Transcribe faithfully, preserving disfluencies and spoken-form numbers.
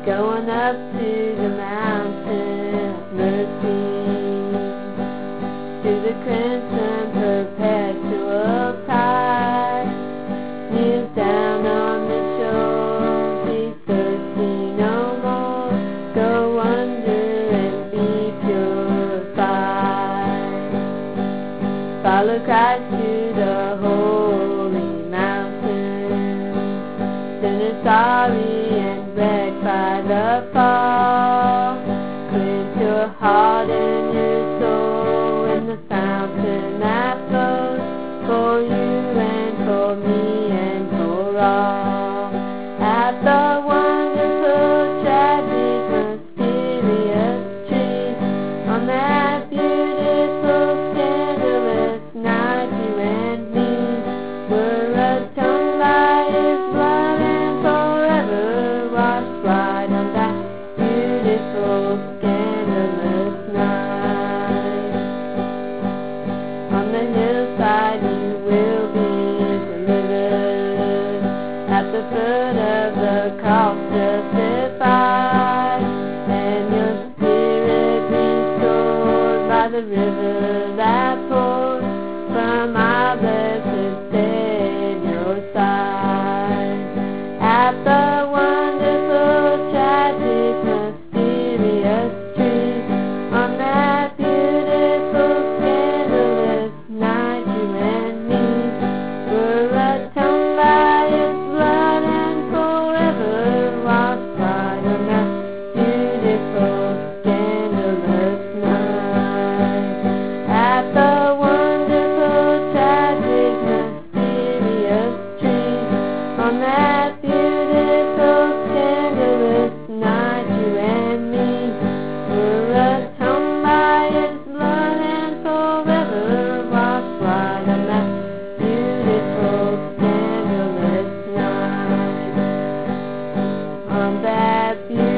going up to the mountain of mercy, to the crimson perpetual tide. Kneel down on the shore, be thirsty no more, go under and be purified. Follow Christ to the holy mountain, sinners sorry and wrecked by the fall. Cleanse your heart and your soul in the fountain that flows for you and for me and for all. At the wonderful, tragic, mysterious tree, on that beautiful, scandalous night, you and me were atoned by His blood and forever washed white on that beautiful, scandalous night. On the hillside you will be delivered, at the foot of the cross justified, and your spirit restored by the river that pours from our blessed Savior's side. At the wonderful, tragic, mysterious tree, on that beautiful, scandalous night, you and me were atoned by His blood and forever washed white on that beautiful, scandalous night. At the wonderful, tragic, mysterious tree, on that beautiful, scandalous night, you and me were atoned by His blood and forever washed white on that beautiful, scandalous night. On that beautiful